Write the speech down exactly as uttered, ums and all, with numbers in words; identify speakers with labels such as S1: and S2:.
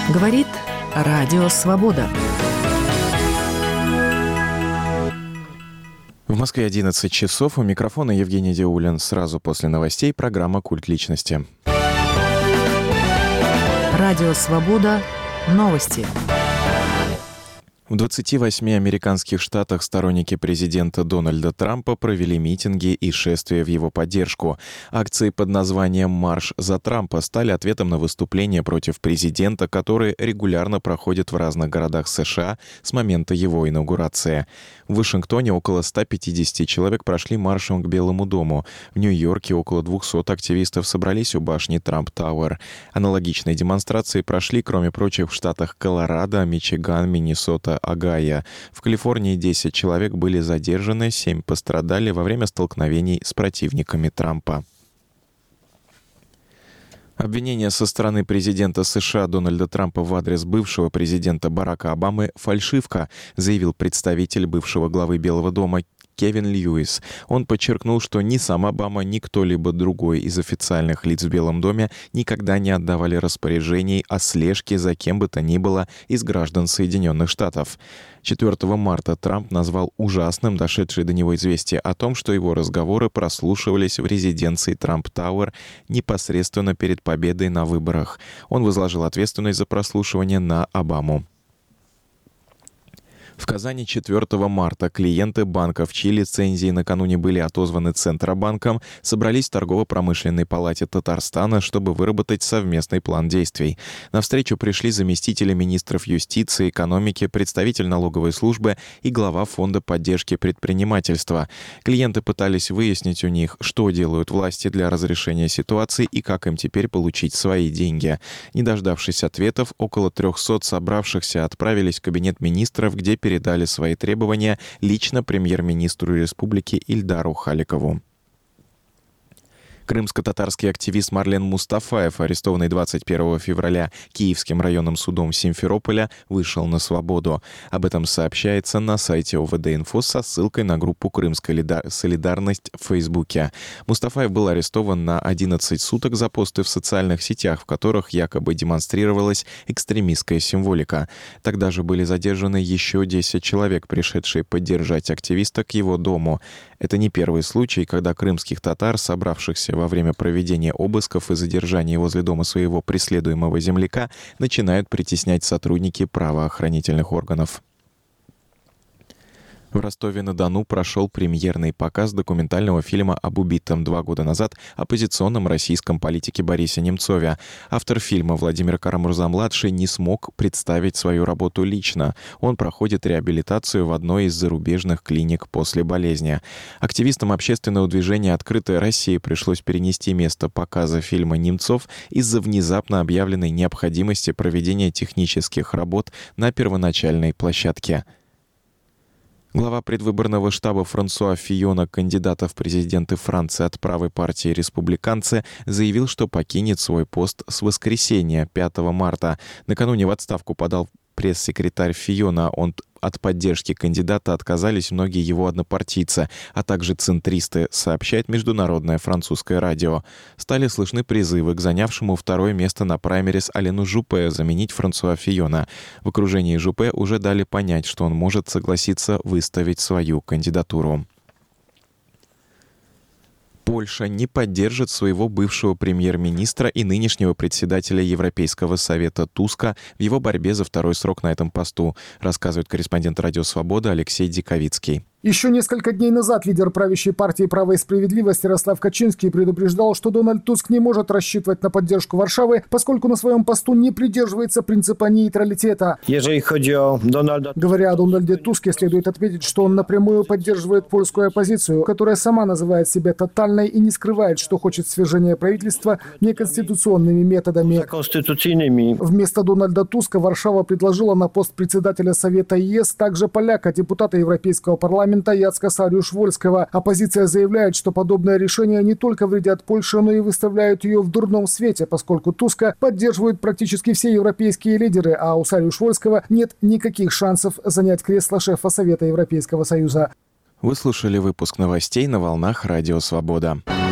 S1: Говорит Радио Свобода.
S2: В Москве одиннадцать часов. У микрофона Евгений Диулин. Сразу после новостей программа «Культ личности».
S1: Радио Свобода. Новости.
S2: В двадцати восьми американских штатах сторонники президента Дональда Трампа провели митинги и шествия в его поддержку. Акции под названием «Марш за Трампа» стали ответом на выступления против президента, которые регулярно проходят в разных городах США с момента его инаугурации. В Вашингтоне около ста пятидесяти человек прошли маршем к Белому дому. В Нью-Йорке около двухсот активистов собрались у башни Трамп-Тауэр. Аналогичные демонстрации прошли, кроме прочих, в штатах Колорадо, Мичиган, Миннесота, Огайо. В Калифорнии десять человек были задержаны, семь пострадали во время столкновений с противниками Трампа. Обвинение со стороны президента США Дональда Трампа в адрес бывшего президента Барака Обамы — фальшивка, заявил представитель бывшего главы Белого дома Кевин Льюис. Он подчеркнул, что ни сам Обама, ни кто-либо другой из официальных лиц в Белом доме никогда не отдавали распоряжений о слежке за кем бы то ни было из граждан Соединенных Штатов. четвёртого марта Трамп назвал ужасным дошедшее до него известие о том, что его разговоры прослушивались в резиденции Трамп-Тауэр непосредственно перед победой на выборах. Он возложил ответственность за прослушивание на Обаму. В Казани четвёртого марта клиенты банков, чьи лицензии накануне были отозваны Центробанком, собрались в торгово-промышленной палате Татарстана, чтобы выработать совместный план действий. На встречу пришли заместители министров юстиции, экономики, представитель налоговой службы и глава Фонда поддержки предпринимательства. Клиенты пытались выяснить у них, что делают власти для разрешения ситуации и как им теперь получить свои деньги. Не дождавшись ответов, около трехсот собравшихся отправились в кабинет министров, где перед передали свои требования лично премьер-министру республики Ильдару Халикову. Крымско-татарский активист Марлен Мустафаев, арестованный двадцать первого февраля Киевским районным судом Симферополя, вышел на свободу. Об этом сообщается на сайте о вэ дэ-инфо со ссылкой на группу «Крымская солидарность» в Фейсбуке. Мустафаев был арестован на одиннадцать суток за посты в социальных сетях, в которых якобы демонстрировалась экстремистская символика. Тогда же были задержаны еще десять человек, пришедшие поддержать активиста к его дому. Это не первый случай, когда крымских татар, собравшихся во время проведения обысков и задержания возле дома своего преследуемого земляка, начинают притеснять сотрудники правоохранительных органов. В Ростове-на-Дону прошел премьерный показ документального фильма об убитом два года назад оппозиционном российском политике Борисе Немцове. Автор фильма Владимир Карамурза-младший не смог представить свою работу лично. Он проходит реабилитацию в одной из зарубежных клиник после болезни. Активистам общественного движения «Открытая Россия» пришлось перенести место показа фильма «Немцов» из-за внезапно объявленной необходимости проведения технических работ на первоначальной площадке. Глава предвыборного штаба Франсуа Фийона, кандидата в президенты Франции от правой партии «Республиканцы», заявил, что покинет свой пост с воскресенья, пятого марта. Накануне в отставку подал пресс-секретарь Фийона. Он от поддержки кандидата отказались многие его однопартийцы, а также центристы, сообщает международное французское радио. Стали слышны призывы к занявшему второе место на праймерис Алену Жупе заменить Франсуа Фийона. В окружении Жупе уже дали понять, что он может согласиться выставить свою кандидатуру. Польша не поддержит своего бывшего премьер-министра и нынешнего председателя Европейского совета Туска в его борьбе за второй срок на этом посту, рассказывает корреспондент Радио Свобода Алексей Диковицкий.
S3: Еще несколько дней назад лидер правящей партии «Право и справедливость» Ярослав Качинский предупреждал, что Дональд Туск не может рассчитывать на поддержку Варшавы, поскольку на своем посту не придерживается принципа нейтралитета. Говоря о Дональде Туске, следует отметить, что он напрямую поддерживает польскую оппозицию, которая сама называет себя тотальной и не скрывает, что хочет свержения правительства неконституционными методами. Вместо Дональда Туска Варшава предложила на пост председателя Совета ЕС также поляка, депутата Европейского парламента Яцка Сариуш-Вольского. Оппозиция заявляет, что подобное решение не только вредят Польше, но и выставляют ее в дурном свете, поскольку Туска поддерживают практически все европейские лидеры, а у Сариуш-Вольского нет никаких шансов занять кресло шефа Совета Европейского Союза.
S2: Вы слушали выпуск новостей на волнах Радио Свобода.